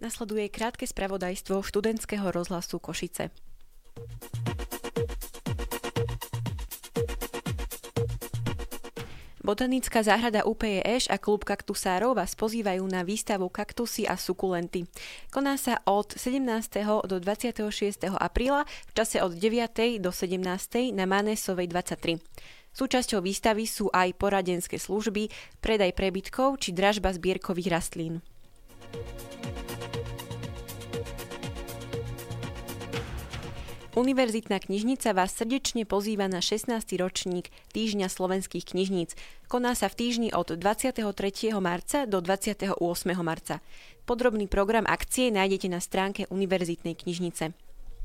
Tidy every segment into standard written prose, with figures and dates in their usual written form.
Nasleduje krátke spravodajstvo študentského rozhlasu Košice. Botanická záhrada UPEŠ a klub kaktusárov vás pozývajú na výstavu Kaktusy a sukulenty. Koná sa od 17. do 26. apríla v čase od 9. do 17. na Mánesovej 23. Súčasťou výstavy sú aj poradenské služby, predaj prebytkov či dražba zbierkových rastlín. Univerzitná knižnica vás srdečne pozýva na 16. ročník Týždňa slovenských knižníc. Koná sa v týždni od 23. marca do 28. marca. Podrobný program akcie nájdete na stránke Univerzitnej knižnice.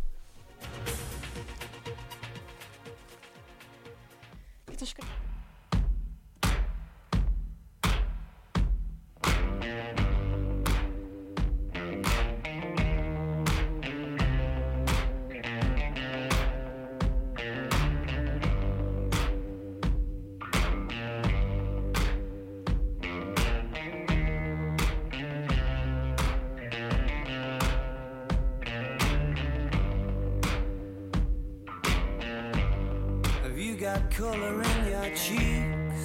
Got color in your cheeks.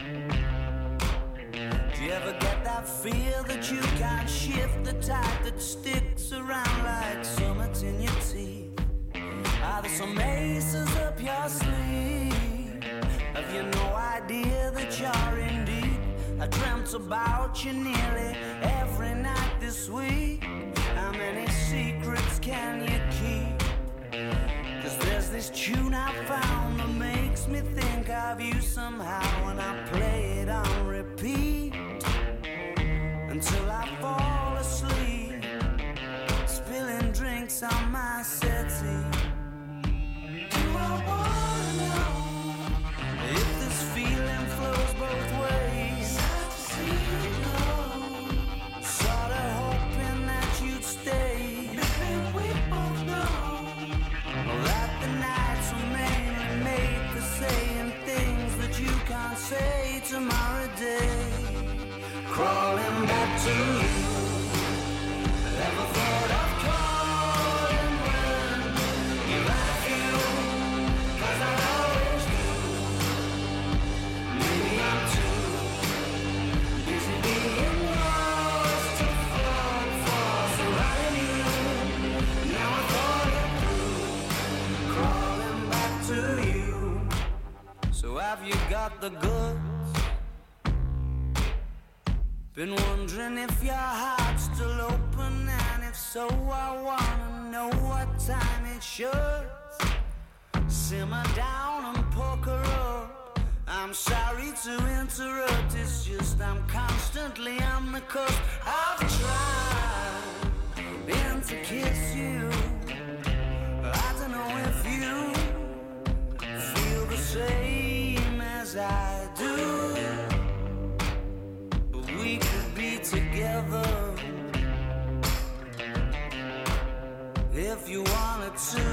Do you ever get that feel that you can't shift, the type that sticks around like summits in your teeth? Are there some aces up your sleeve? Have you no idea that you're in deep? I dreamt about you nearly every night this week. How many secrets can you keep? 'Cause there's this tune I found that makes me think of you somehow, and I play it on repeat until I fall asleep, spilling drinks on my settee. Do I wanna know if this feeling flows both ways? Sad to see you go, sorta hoping that you'd stay. Maybe we both know that the nights were mainly made for saying things that you can't say tomorrow day. Crawling back to you, never thought of calling when you've had a few, 'cause I always do. Maybe I'm too busy being lost to fall for surrounding you. Now I thought it through, crawling back to you. So have you got the goods? Been wondering if your heart's still open, and if so, I wanna know what time it should. Simmer down and poker up. I'm sorry to interrupt, it's just I'm constantly on the cusp. I've tried been to kiss you. I don't know if you feel the same as I do, but we could be together if you wanted to.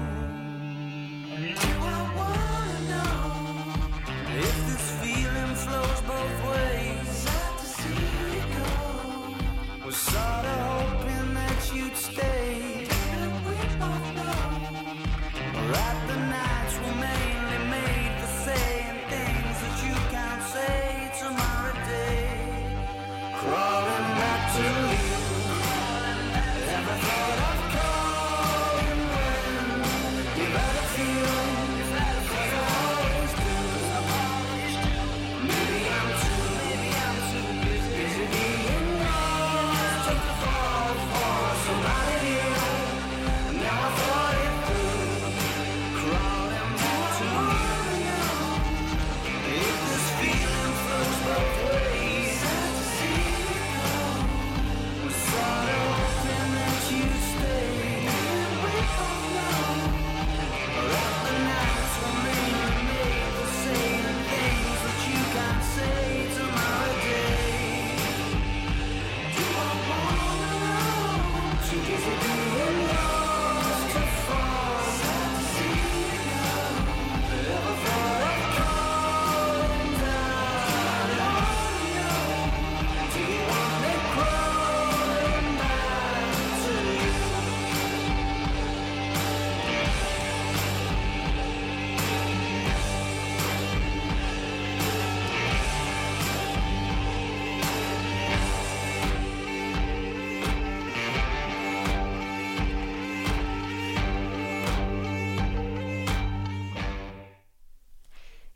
Do I wanna know if this feeling flows both ways? Sad to see you go, was sorta hoping that you'd stay. And we both know that the nights were mainly made for saying things that you can't say tomorrow day. Crawling back to you, never thought of calling when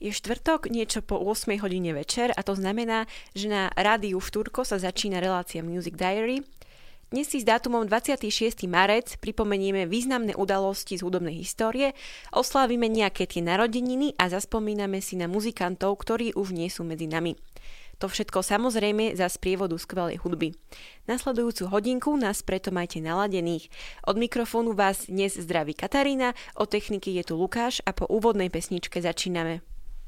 Je štvrtok, niečo po 8 hodine večer a to znamená, že na rádiu Štúrko sa začína relácia Music Diary. Dnes si s dátumom 26. marec pripomenieme významné udalosti z hudobnej histórie, oslávime nejaké tie narodeniny a zaspomíname si na muzikantov, ktorí už nie sú medzi nami. To všetko samozrejme za sprievodu skvelej hudby. Nasledujúcu hodinku nás preto majte naladených. Od mikrofónu vás dnes zdraví Katarína, od techniky je tu Lukáš a po úvodnej pesničke začíname.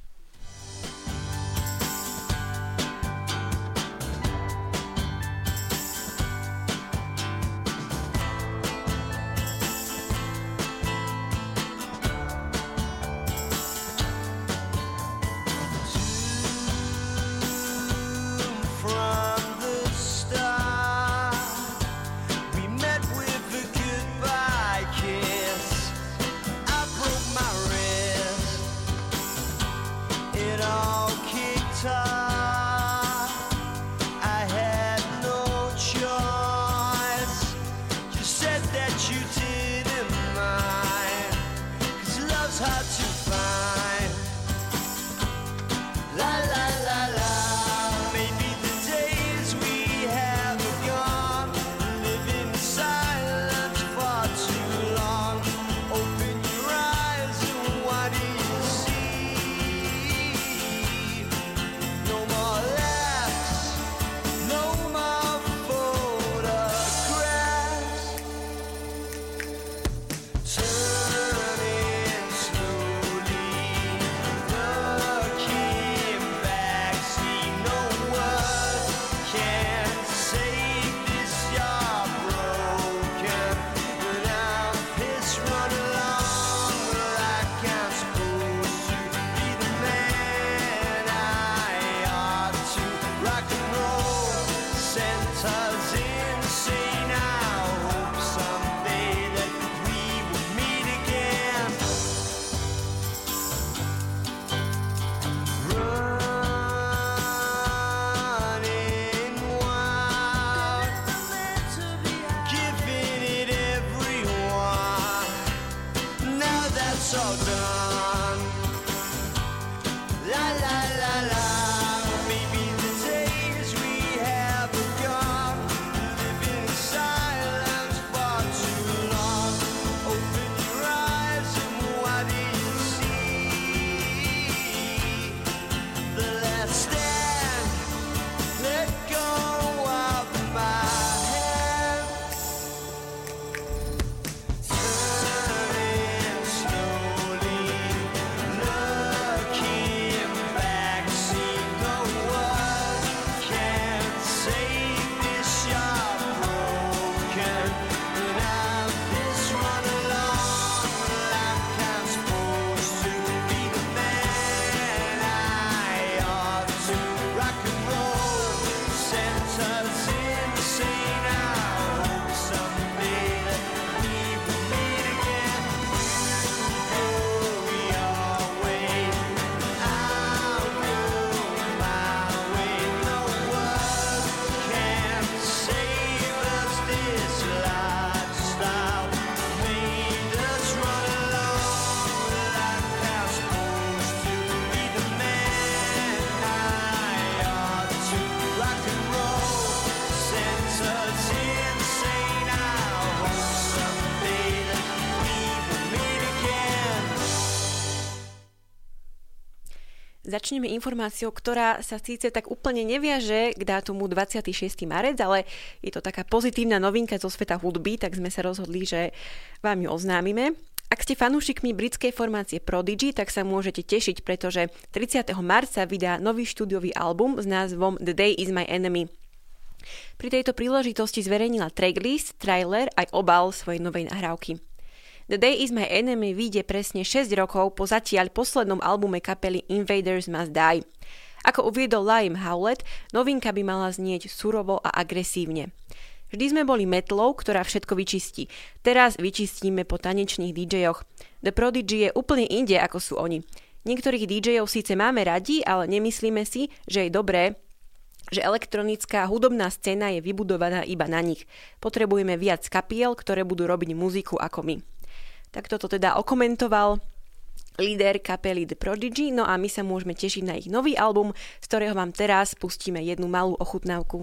Začneme informáciou, ktorá sa síce tak úplne neviaže k dátumu 26. marec, ale je to taká pozitívna novinka zo sveta hudby, tak sme sa rozhodli, že vám ju oznámime. Ak ste fanúšikmi britskej formácie Prodigy, tak sa môžete tešiť, pretože 30. marca vydá nový štúdiový album s názvom The Day Is My Enemy. Pri tejto príležitosti zverejnila tracklist, trailer aj obal svojej novej nahrávky. The Day Is My Enemy vyjde presne 6 rokov po zatiaľ poslednom albume kapely Invaders Must Die. Ako uviedol Liam Howlett, novinka by mala znieť surovo a agresívne. Vždy sme boli metlou, ktorá všetko vyčistí. Teraz vyčistíme po tanečných DJoch. The Prodigy je úplne inde, ako sú oni. Niektorých DJov síce máme radi, ale nemyslíme si, že je dobré, že elektronická hudobná scéna je vybudovaná iba na nich. Potrebujeme viac kapiel, ktoré budú robiť muziku ako my. Tak toto teda okomentoval líder kapely The Prodigy, no a my sa môžeme tešiť na ich nový album, z ktorého vám teraz pustíme jednu malú ochutnávku.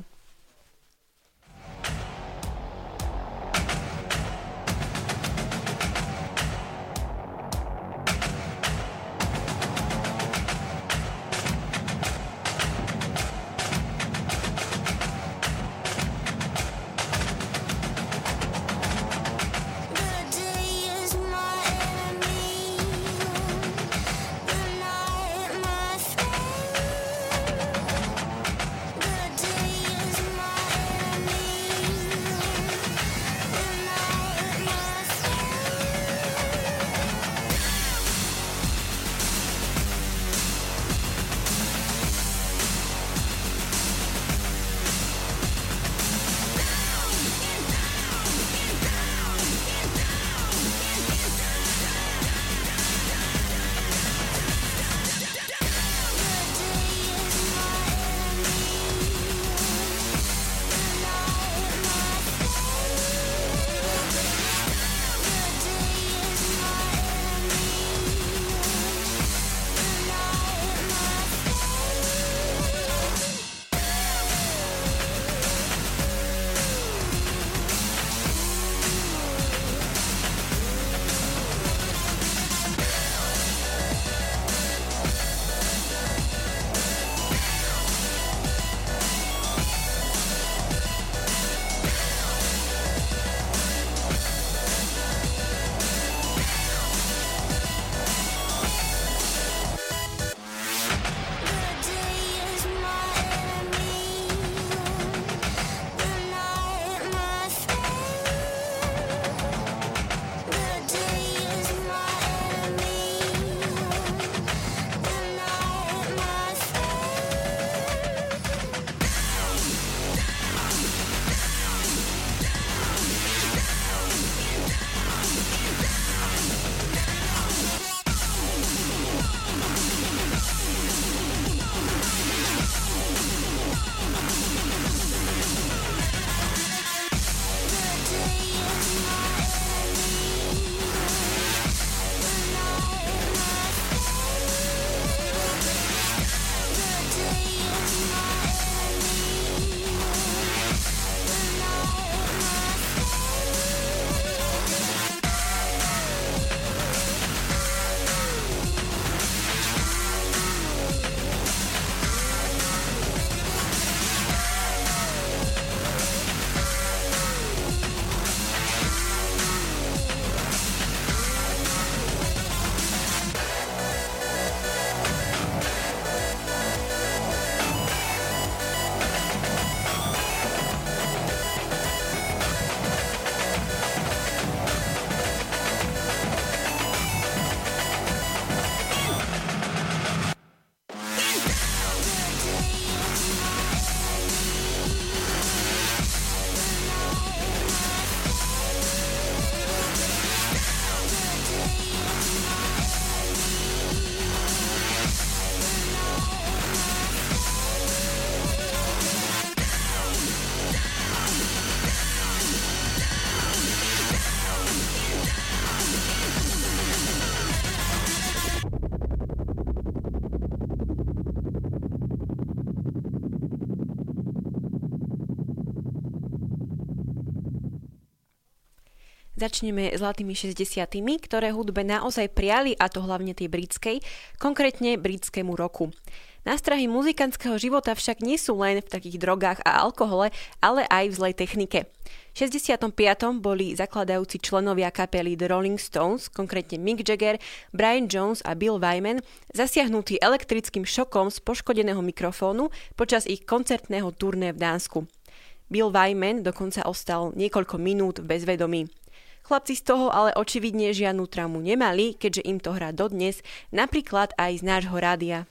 Začneme zlatými 60-tými, ktoré hudbe naozaj priali, a to hlavne tej britskej, konkrétne britskému roku. Nástrahy muzikantského života však nie sú len v takých drogách a alkohole, ale aj v zlej technike. V 65. boli zakladajúci členovia kapely The Rolling Stones, konkrétne Mick Jagger, Brian Jones a Bill Wyman, zasiahnutí elektrickým šokom z poškodeného mikrofónu počas ich koncertného turné v Dánsku. Bill Wyman dokonca ostal niekoľko minút v bezvedomí. Chlapci z toho ale očividne žiadnu traumu nemali, keďže im to hrá dodnes, napríklad aj z nášho rádia.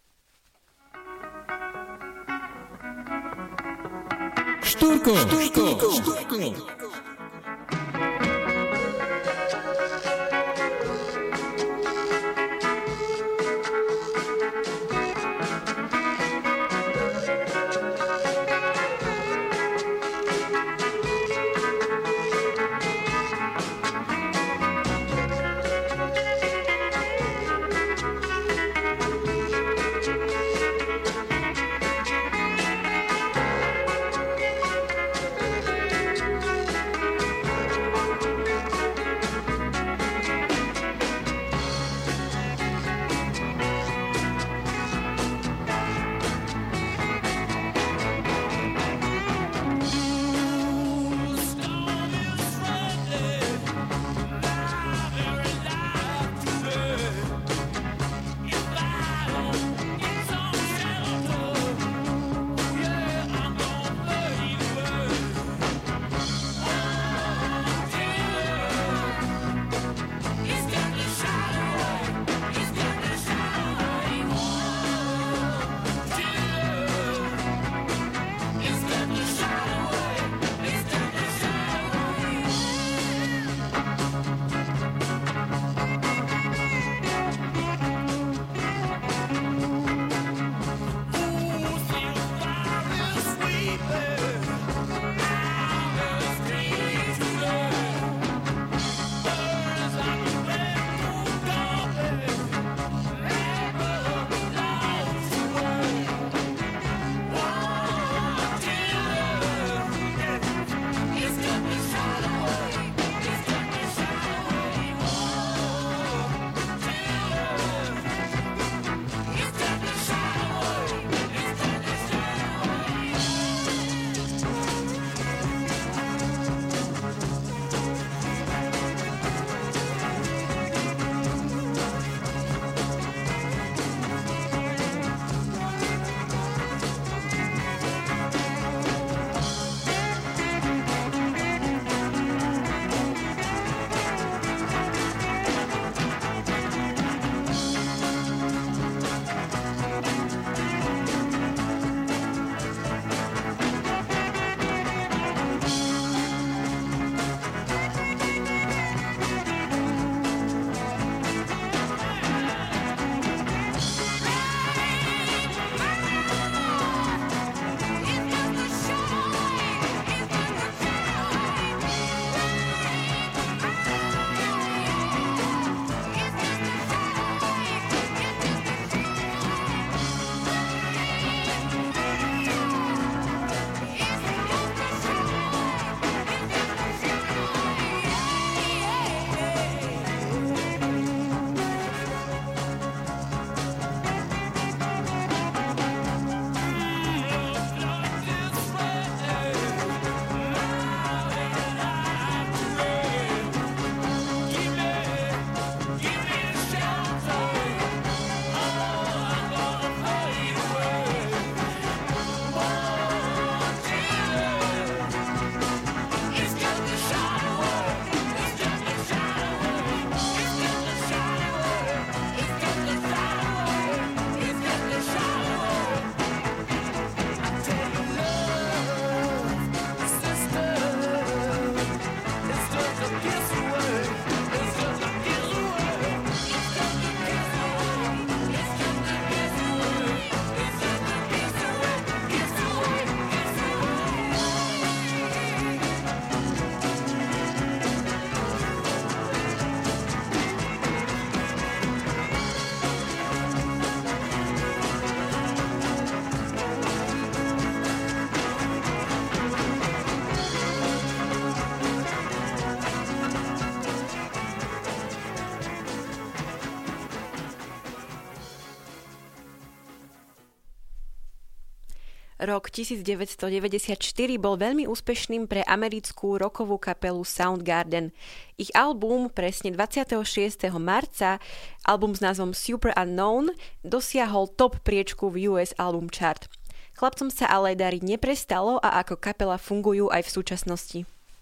Štúrko. Rok 1994 bol veľmi úspešným pre americkú rockovú kapelu Soundgarden. Ich album presne 26. marca, album s názvom Super Unknown, dosiahol top priečku v US Album Chart. Chlapcom sa ale dariť neprestalo a ako kapela fungujú aj v súčasnosti.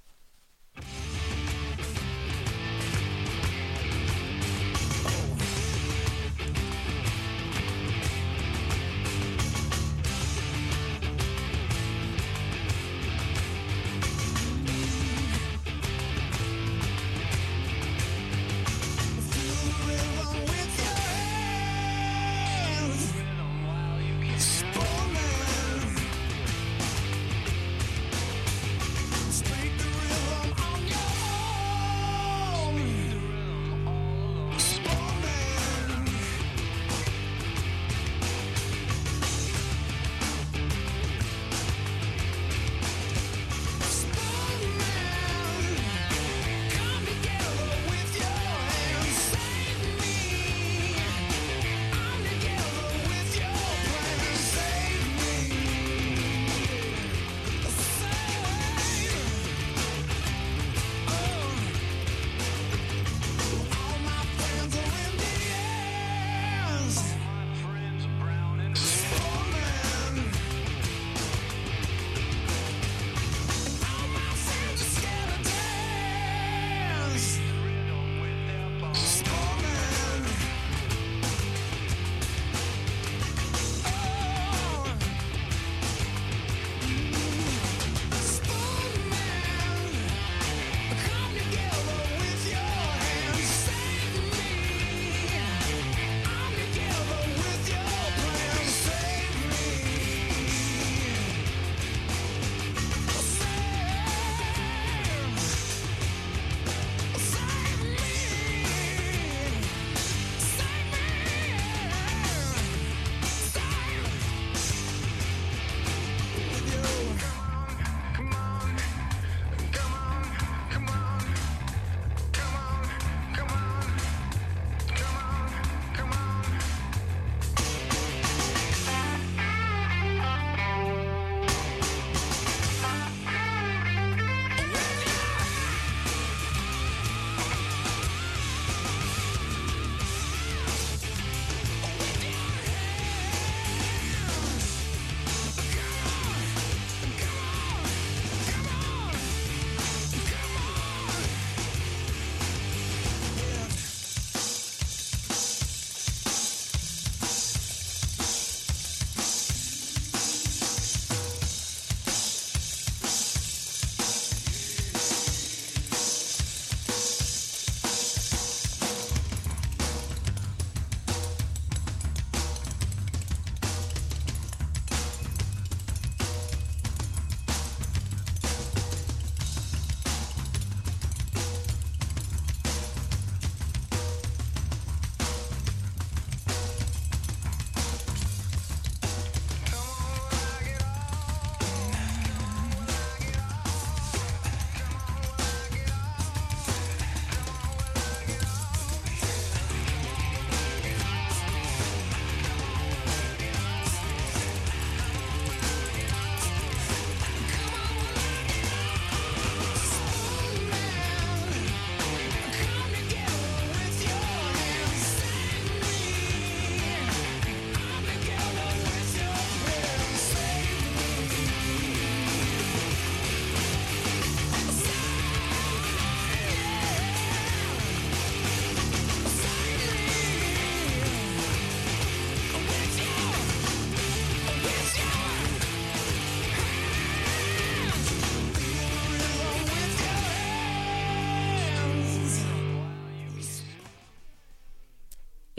Je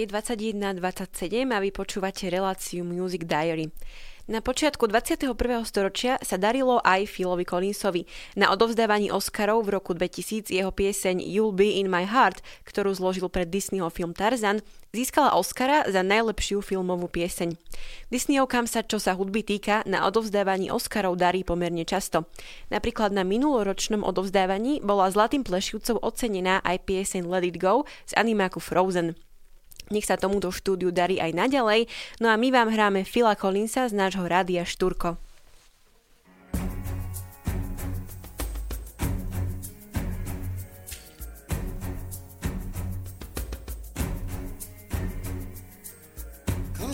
21:27 a vy počúvate reláciu Music Diary. Na počiatku 21. storočia sa darilo aj Philovi Collinsovi. Na odovzdávaní Oscarov v roku 2000 jeho pieseň You'll Be in My Heart, ktorú zložil pre Disneyho film Tarzan, získala Oscara za najlepšiu filmovú pieseň. Disneyovkám sa, čo sa hudby týka, na odovzdávaní Oscarov darí pomerne často. Napríklad na minuloročnom odovzdávaní bola Zlatým plešivcom ocenená aj pieseň Let It Go z animáku Frozen. Nech sa tomuto štúdiu darí aj naďalej, no a my vám hráme Phila Collinsa z nášho rádia Štúrko.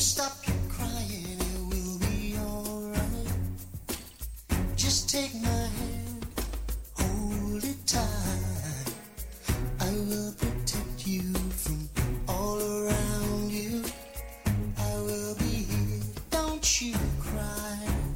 stop your crying, it will be alright. Just take my hand, hold it tight. I will protect you from all around you. I will be here, don't you cry.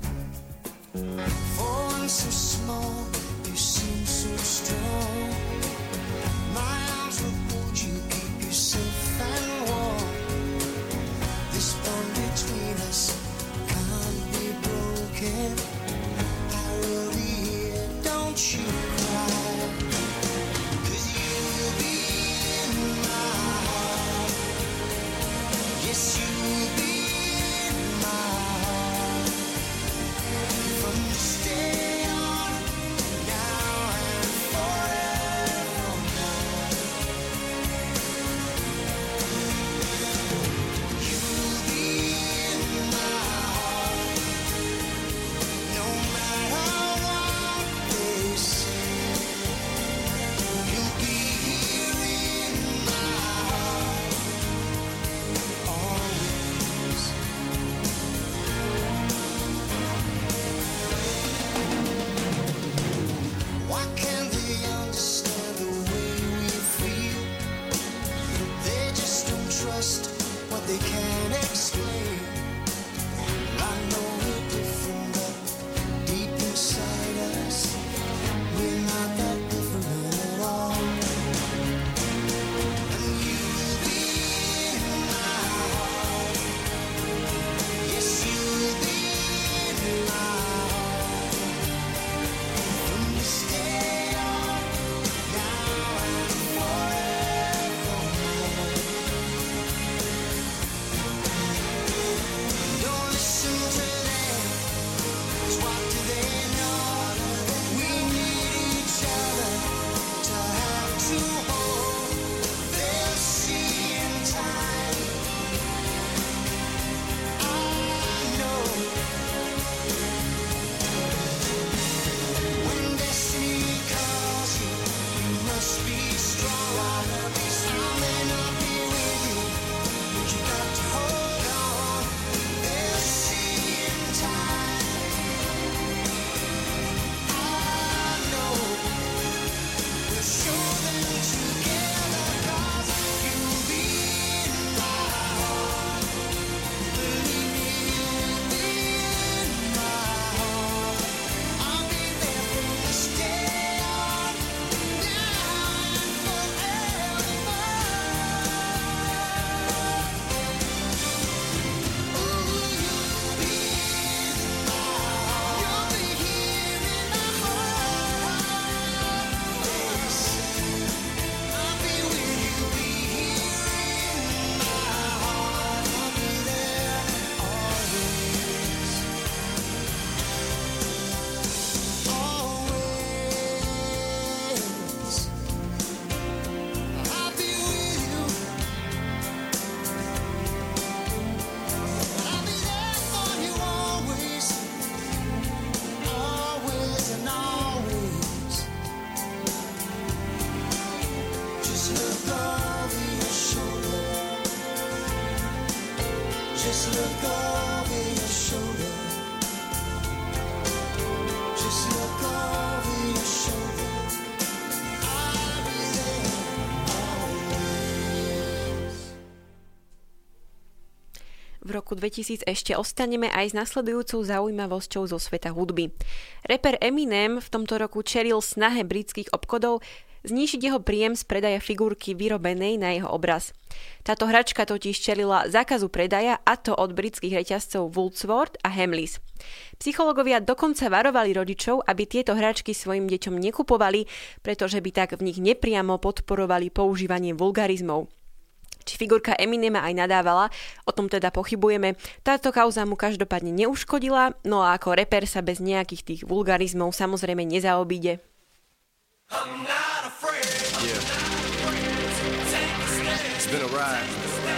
For I'm so small, you seem so strong. My arms will hold you, keep you safe and warm. This bond between us can't be broken. I will be here, don't you cry. 'Cause you will be in my heart. Yes, you will be in my heart. From this day on, now and forevermore. You will be in my heart. No matter what they say, you'll be here in my heart always. Why can't they understand the way we feel? They just don't trust what they can't explain. I know we're different, but deep inside us, we're not that different at all. And you will be in my heart. Yes, you will be in my heart. From this day on, now and forevermore. Don't listen to them, 'cause what do they know? We need each other to have to hold. They'll see in time. I know. When destiny calls you, you must be strong. I may not be with you, but you got to hold on. They'll see in time. I know. We'll show them together, 'cause you'll be in my heart. Believe me, you'll be in my heart. I'll be there from this day on, now and forevermore. Ooh, you'll be in my heart. You'll be here in my heart. Yes, I'll be with you, be here in my heart. I'll be there always. Always. I'll be with you. I'll be there for you always. Always and always. Just look over your shoulder. Just look over your shoulder. Just look over your shoulder. I'll be there always. V roku 2000 ešte ostaneme aj s nasledujúcou zaujímavosťou zo sveta hudby. Rapper Eminem v tomto roku čelil snahe britských obchodov znížiť jeho príjem z predaja figurky vyrobenej na jeho obraz. Táto hračka totiž čelila zákazu predaja, a to od britských reťazcov Woolworths a Hamleys. Psychológovia dokonca varovali rodičov, aby tieto hračky svojim deťom nekupovali, pretože by tak v nich nepriamo podporovali používanie vulgarizmov. Či figurka Eminema aj nadávala, o tom teda pochybujeme. Táto kauza mu každopádne neuškodila, no a ako rapper sa bez nejakých tých vulgarizmov samozrejme nezaobíde. Yeah. It's been a ride.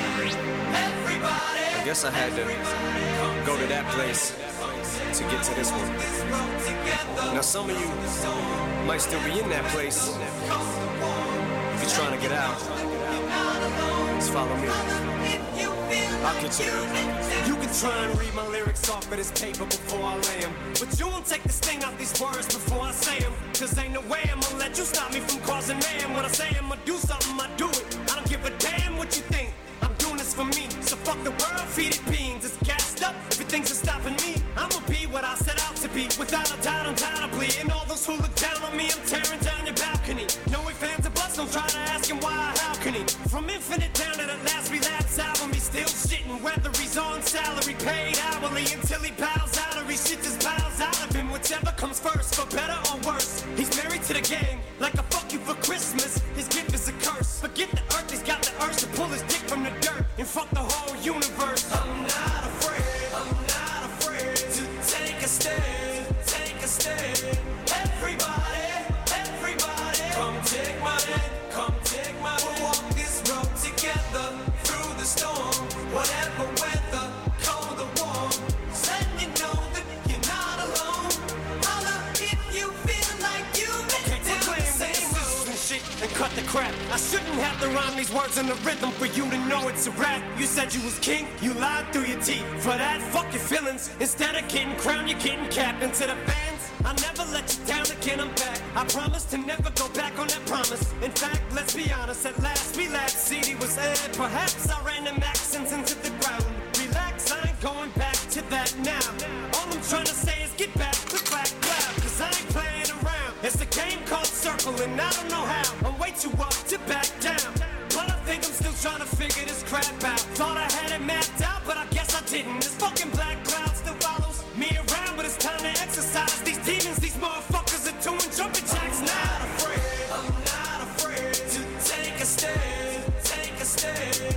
I guess I had to go to that place to get to this one. Now some of you might still be in that place. If you're trying to get out, just follow me. I'll get you there. You can try and read my lyrics off of this paper before I lay them, but you won't take the sting out these words before I say them. Cause ain't no way I'ma let you stop me from causing mayhem. When I say I'ma do something, I do it. I don't give a damn what you think. I'm doing this for me, so fuck the world, feed it beans. It's gassed up, everything's stopping me. I'ma be what I set out to be, without a doubt, undoubtedly. And all those who look down on me, I'm tearing down your balcony. No ifs, ands, or buts, don't try to ask him why, how can he? From Infinite down to the last relapse album, he's still shitting, whether he's on salary, paid hourly, until he bows out or he shit just bows out of him. Whichever comes first, for better or worse. He's married to the game, like a fuck you for Christmas. His gift is a curse. Forget the earth, he's got the urge to pull his dick from the dirt and fuck the whole universe. I'm not afraid to take a stand, take a stand. Everybody, come take my hand, come take my hand. We'll walk this road together through the storm, whatever weather, cold or warm. So you know that you're not alone. Holla if you feel like you've been down the same road. Shit and cut the crap. I shouldn't have to rhyme these words in the rhythm for you to know it's a rap. You said you was king, you lied through your teeth. For that, fuck your feelings. Instead of getting crowned, you're getting capped. And to the fans, I never let you down again, I'm back. I promise to never go back on that promise. In fact, let's be honest, at last we laughed, CD was aired. Perhaps I ran them accents into the ground. Relax, I ain't going back to that now. All I'm trying to say is get back to black cloud, cause I ain't playing around. It's a game called Circle and I don't know how. I'm way too up to back down, but I think I'm still trying to figure this crap out. Thought I had it mapped out, but I guess I didn't. This fucking black cloud still follows me around, but it's time to exercise these demons. These motherfuckers are doing jumping jacks now. I'm not afraid to take a stand, take a stand.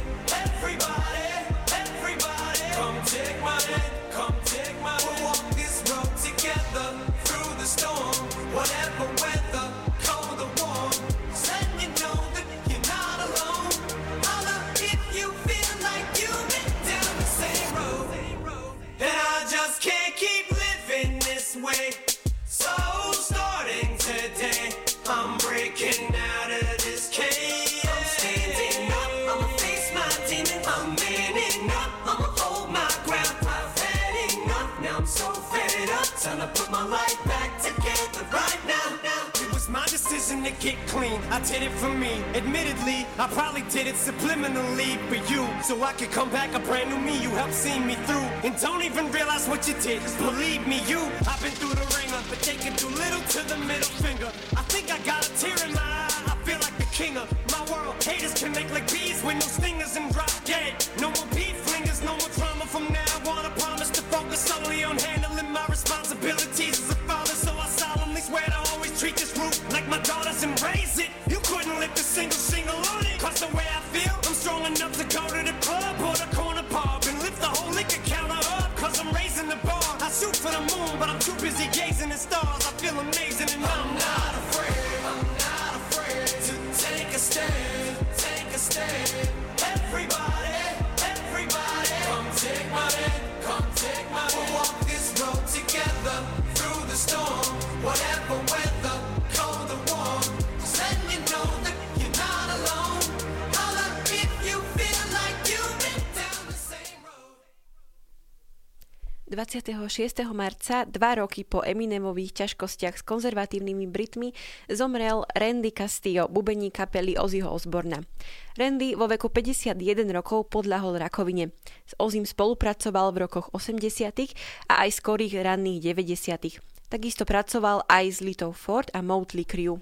Everybody, come take my hand, come take my hand. We'll walk this road together through the storm, whatever weather, cold or warm. So you know that you're not alone. Holla if you feel like you've been down the same road. And I just can't keep living this way. So starting today, I'm breaking out of this cage. I'm standing up, I'ma face my demon. I'm manning up, I'ma hold my ground. I've had enough, now I'm so fed up. Time to put my life back together right now. It was my decision to get clean, I did it for me. Admittedly, I probably did it subliminally for you, so I could come back a brand new me. You helped see me through, and don't even realize what you did. Just believe me, I've been through the ringer, but they can do little to the middle finger. I think I got a tear in my eye, I feel like the king of my world. Haters can make like bees with no stingers and drop dead. No more beef flingers, no more drama from now on. I promise to focus solely on handling my responsibilities as a father, so I solemnly swear to always treat this roof like my daughters and raise it. You couldn't lift a single shingle on it, cause the way I feel, I'm strong enough to go to the club or the corner pub and lift the whole liquor counter up, cause I'm raising the bar. I shoot for the moon, but I'm too busy gazing at stars. I feel amazing and I'm not afraid to take a stand, take a stand. Everybody, come take my hand, come take my hand. We'll walk this road together through the storm, whatever weather, cold or warm. So you know that you're not alone. Holla if you feel like you've been down the same road. 26. marca, 2 roky po Eminemových ťažkostiach s konzervatívnymi Britmi, zomrel Randy Castillo, bubeník kapely Ozzyho Osbourna. Randy vo veku 51 rokov podľahol rakovine. S Ozzym spolupracoval v rokoch 80. a aj skorých ranných 90. Takisto pracoval aj s Little Ford a Motley Crue.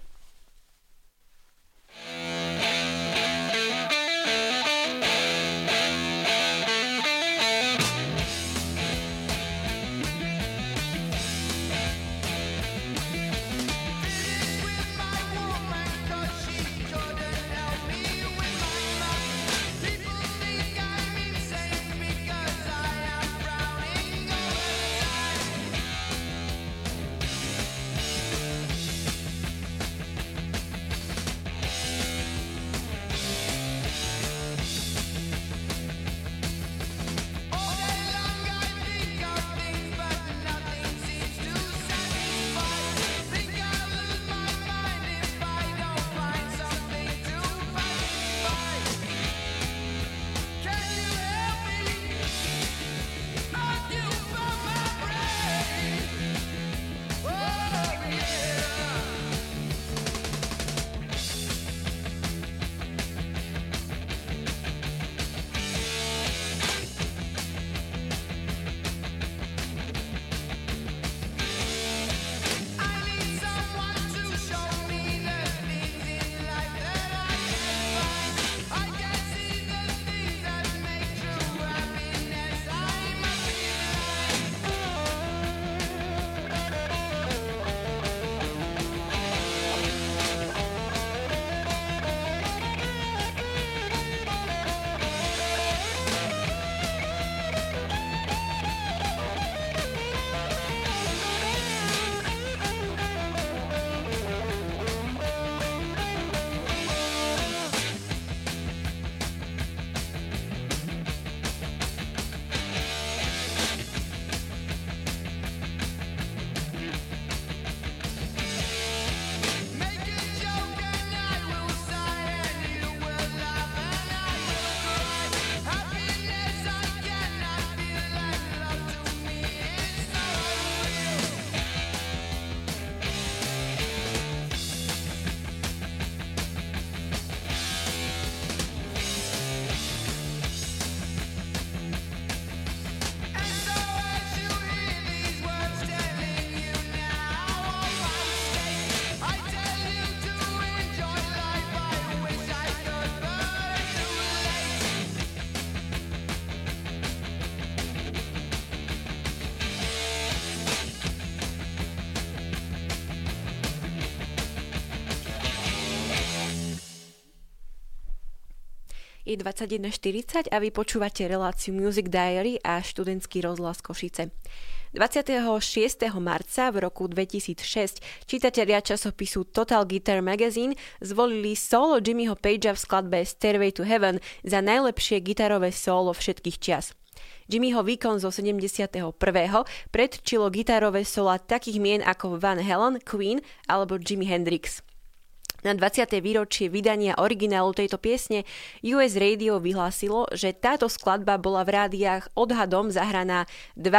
Je 21:40 a vy počúvate reláciu Music Diary a študentský rozhlas Košice. 26. marca v roku 2006 čitatelia časopisu Total Guitar Magazine zvolili solo Jimmyho Pagea v skladbe Stairway to Heaven za najlepšie gitarové solo všetkých čias. Jimmyho výkon zo 71. predčilo gitarové sola takých mien ako Van Halen, Queen alebo Jimi Hendrix. Na 20. výročie vydania originálu tejto piesne US Radio vyhlásilo, že táto skladba bola v rádiách odhadom zahraná 2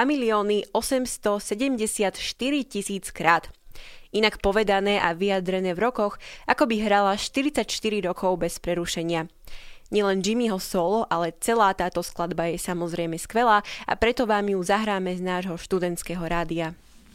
874 000 krát. Inak povedané a vyjadrené v rokoch, ako by hrala 44 rokov bez prerušenia. Nielen Jimmyho solo, ale celá táto skladba je samozrejme skvelá a preto vám ju zahráme z nášho študentského rádia.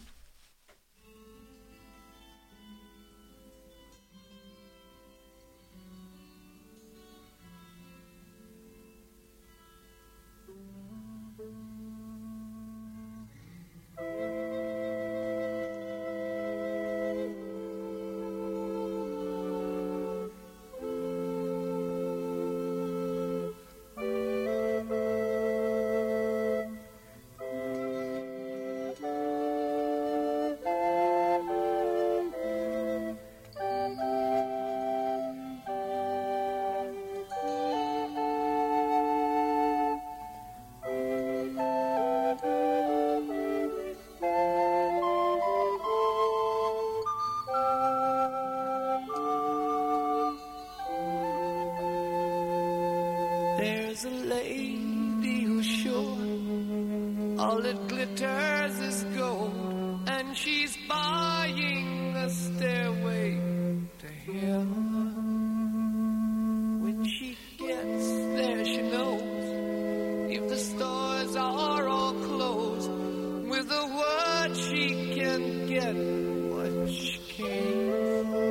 There's a lady who's sure all that glitters is gold, and she's buying a stairway to heaven. When she gets there, she knows if the stores are all closed, with a word she can get what she came for.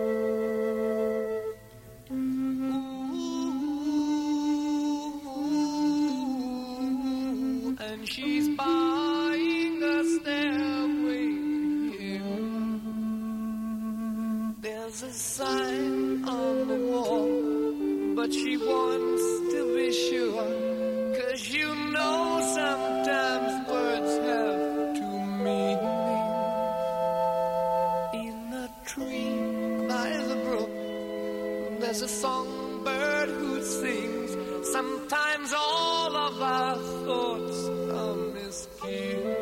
She's buying a stairway here. There's a sign on the wall, but she wants to be sure, 'cause you know sometimes words have two meanings. In a tree by the brook, there's a songbird who sings. Sometimes all of our thoughts are misgiven.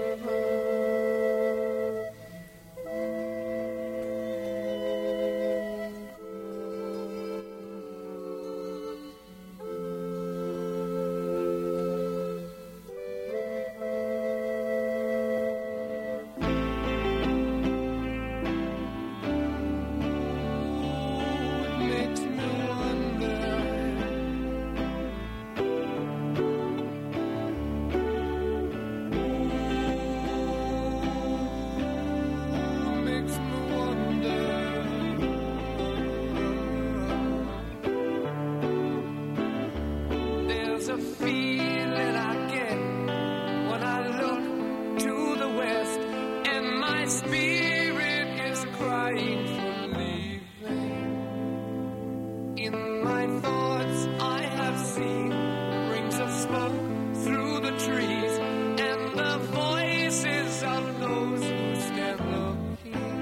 A feeling I get when I look to the west, and my spirit is crying for leaving. In my thoughts I have seen rings of smoke through the trees, and the voices of those who stand looking.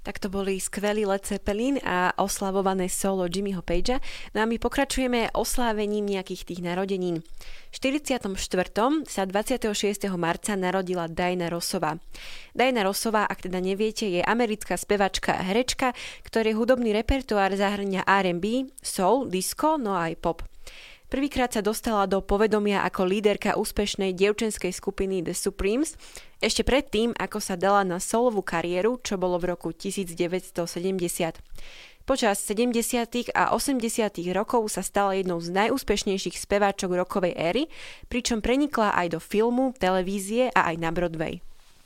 Tak to boli skvelí Led Zeppelin a oslavované solo Jimmyho Pagea. No a my pokračujeme oslávením nejakých tých narodenín. V 44. sa 26. marca narodila Diana Rossová. Diana Rossová, ak teda neviete, je americká spevačka a herečka, ktorej hudobný repertoár zahŕňa R&B, soul, disco, no a aj pop. Prvýkrát sa dostala do povedomia ako líderka úspešnej dievčenskej skupiny The Supremes, ešte predtým, ako sa dala na solovú kariéru, čo bolo v roku 1970. Počas 70. a 80. rokov sa stala jednou z najúspešnejších speváčok rockovej éry, pričom prenikla aj do filmu, televízie a aj na Broadway.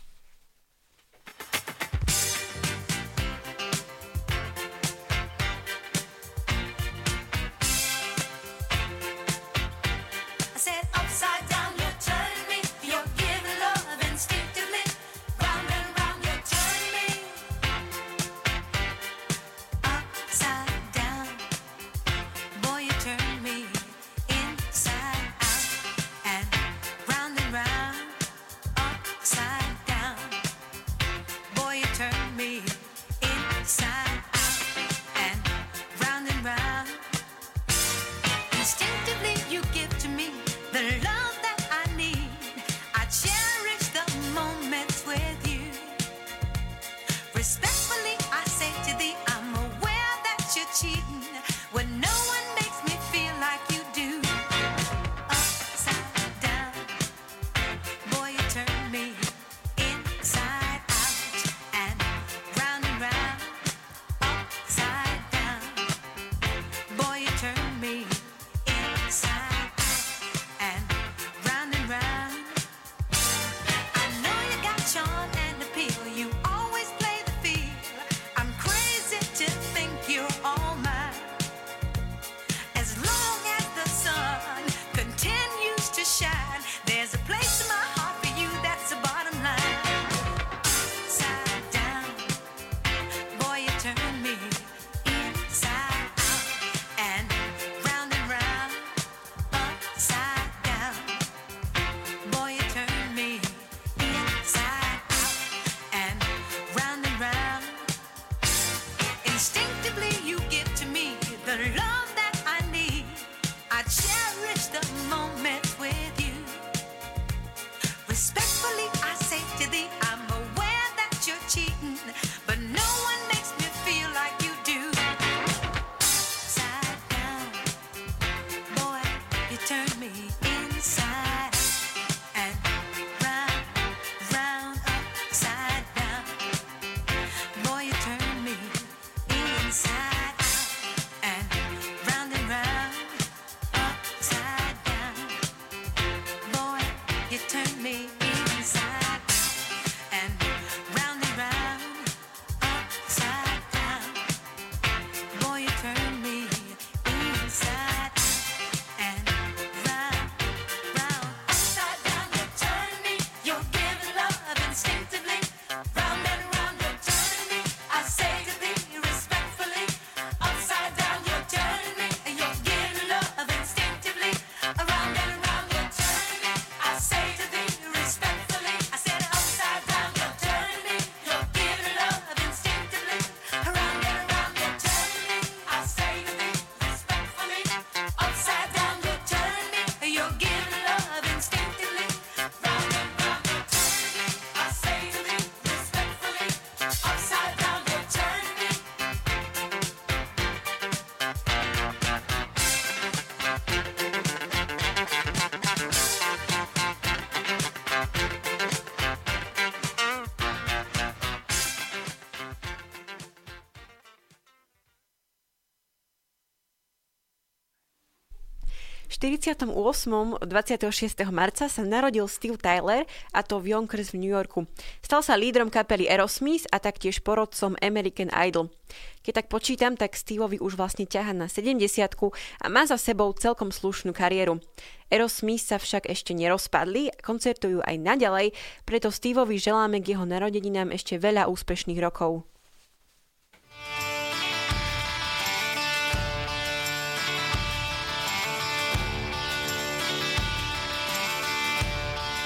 V 48. 26. marca sa narodil Steve Tyler, a to v Yonkers v New Yorku. Stal sa lídrom kapely Aerosmith a taktiež porodcom American Idol. Keď tak počítam, tak Steveovi už vlastne ťaha na 70-ku a má za sebou celkom slušnú kariéru. Aerosmith sa však ešte nerozpadli, koncertujú aj naďalej, preto Steveovi želáme k jeho narodeninám ešte veľa úspešných rokov.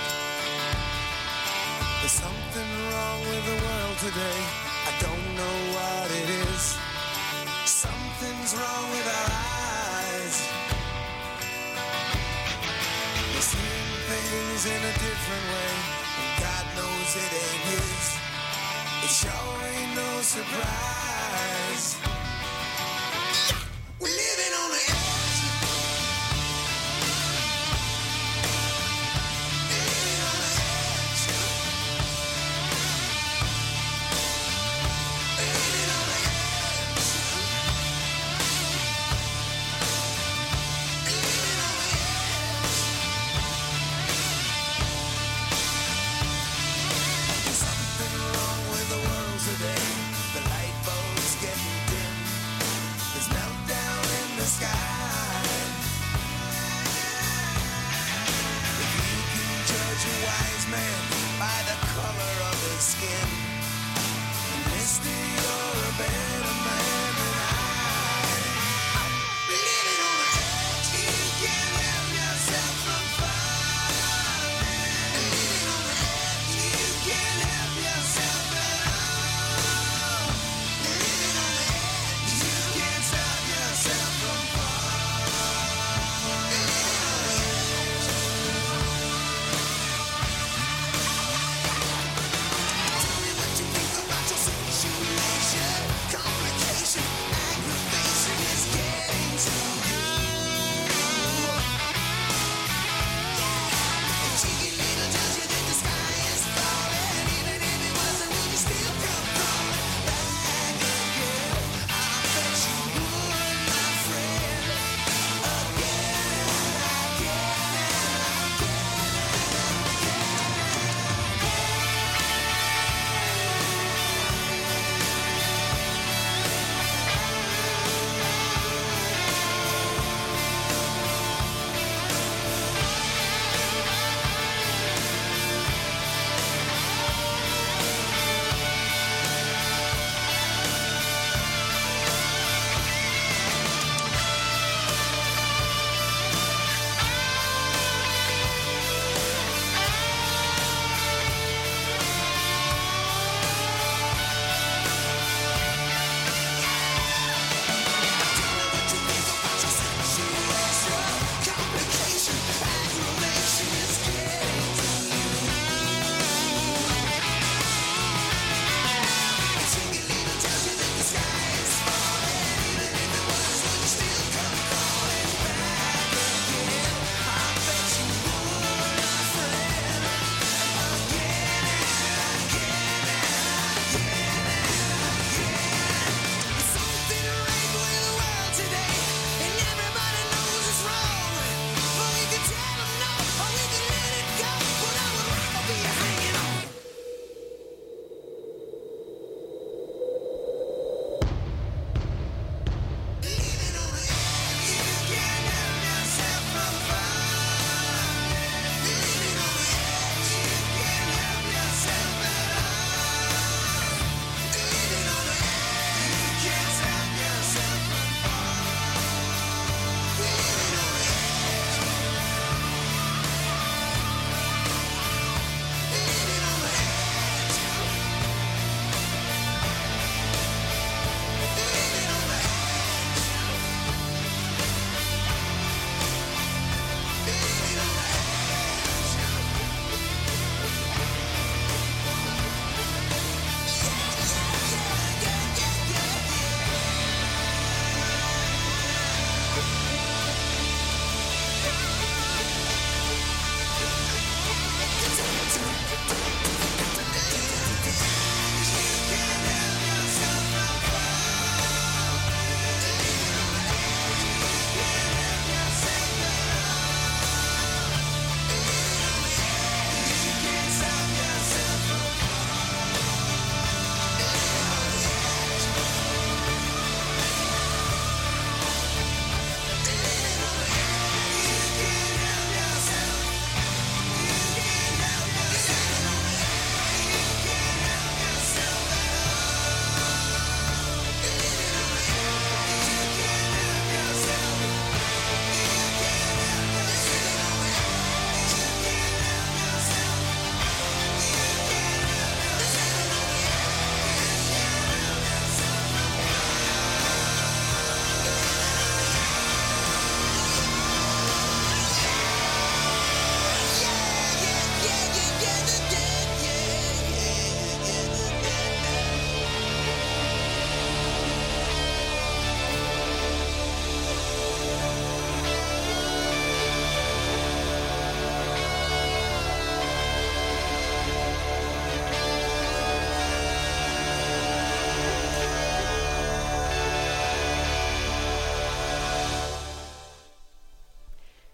There's something wrong with the world today. I don't know seeing things in a different way, and God knows it ain't his. It sure ain't no surprise. We're living on the edge. Living on the edge. Living on the edge. Living on the edge. Something wrong with the world today. The light bulb's getting dim.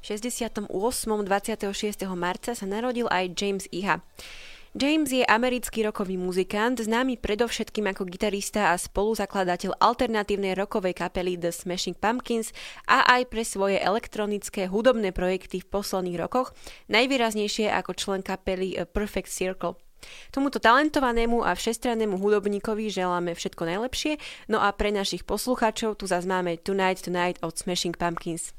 68. 26. marca sa narodil aj James Iha. James je americký rockový muzikant, známy predovšetkým ako gitarista a spoluzakladateľ alternatívnej rockovej kapely The Smashing Pumpkins a aj pre svoje elektronické hudobné projekty v posledných rokoch, najvýraznejšie ako člen kapely Perfect Circle. Tomuto talentovanému a všestrannému hudobníkovi želáme všetko najlepšie, no a pre našich poslucháčov tu zase máme Tonight od Smashing Pumpkins.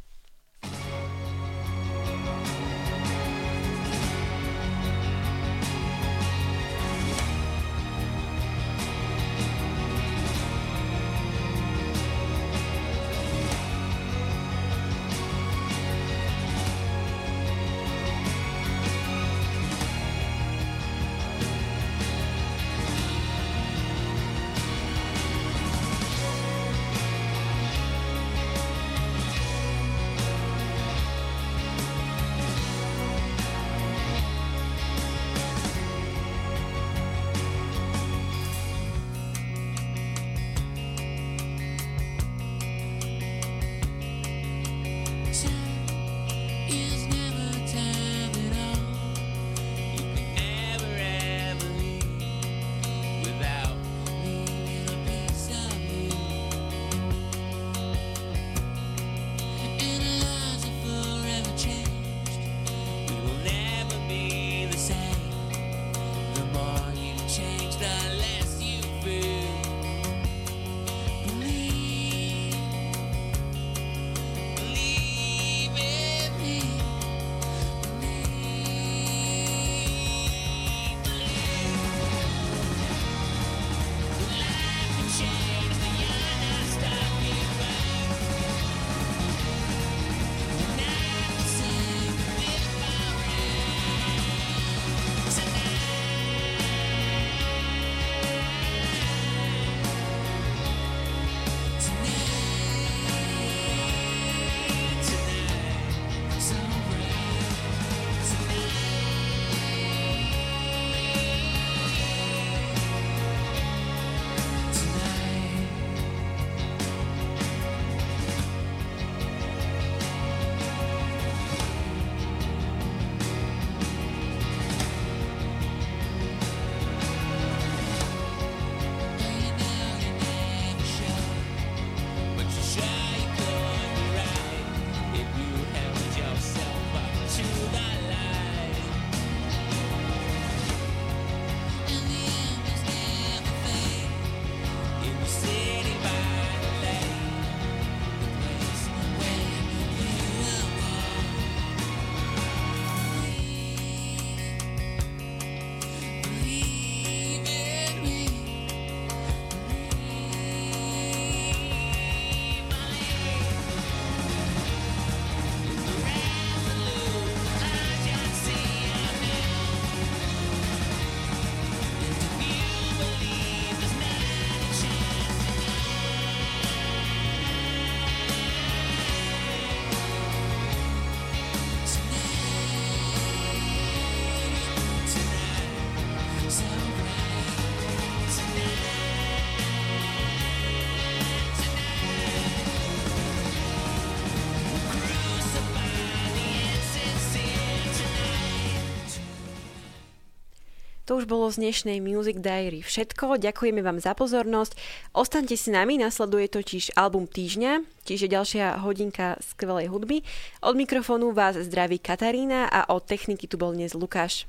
To už bolo z dnešnej Music Diary všetko. Ďakujeme vám za pozornosť. Ostaňte s nami, nasleduje totiž album týždňa, čiže ďalšia hodinka skvelej hudby. Od mikrofónu vás zdraví Katarína a od techniky tu bol dnes Lukáš.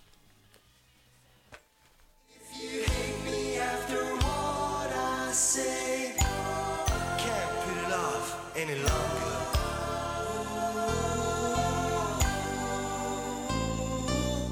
If you hate me after what I say,